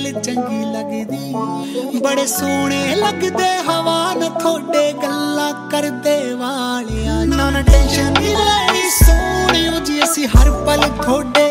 गल चंगी लगदी, बड़े सोहणे लगदे हवा न थोड़े गल्लां करदे वालिया। ना टेंशन नहीं लैनी सोहणियो जी असी हर पल थोड़े